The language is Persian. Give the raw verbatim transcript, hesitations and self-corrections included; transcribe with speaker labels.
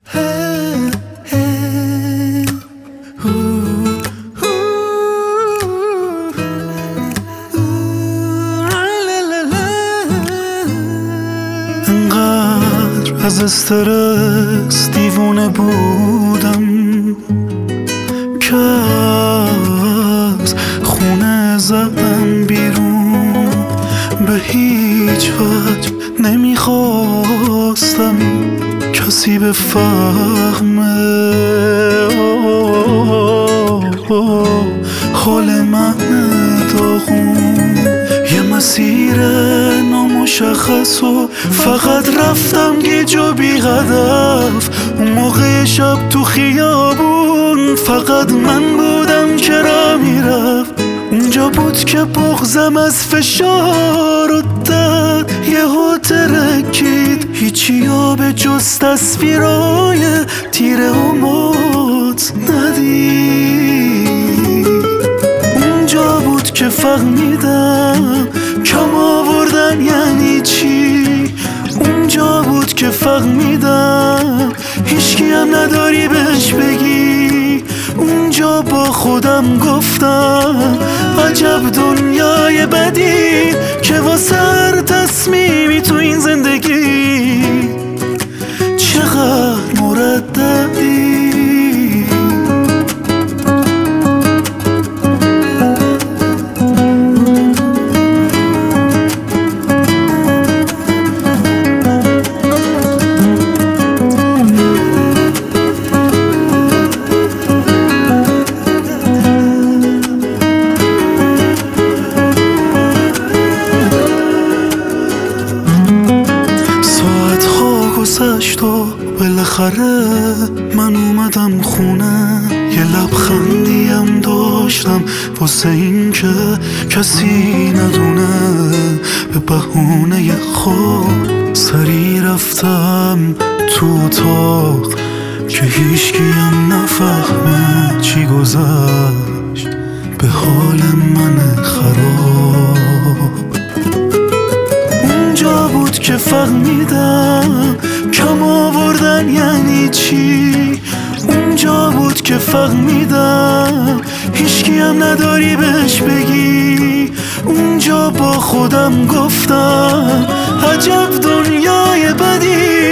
Speaker 1: انقدر از استرس دیوونه بودم که از خونه زدم بیرون، به هیچ وجه نمیخواستم کسی بفهمه حال من داغون. یه مسیر نامشخص و فقط رفتم یه جا بی هدف. اون موقع شب تو خیابون فقط من بودم که را میرفت. اونجا بود که بغزم از فشار و درد یهو ترکید، هیچی به جز تصویرای تیره و موت ندید. اونجا بود که فهمیدم کم آوردن یعنی چی. اونجا بود که فهمیدم هیچکی هم نداری بهش بگی. اونجا با خودم گفتم عجب دنیای بدی که واسه هر تصمیمی تو این زندگی چقدر مرددی. گذشت و بالاخره من اومدم خونه. یه لبخندیم داشتم واسه این که کسی ندونه. به بهونه خواب سری رفتم تو اتاق که هیچکیم نفهمه چی گذشت به حال من خراب. اونجا بود که فهمیدم کم آوردن یعنی چی. اونجا بود که فهمیدم هیچکی هم نداری بهش بگی. اونجا با خودم گفتم عجب دنیای بدی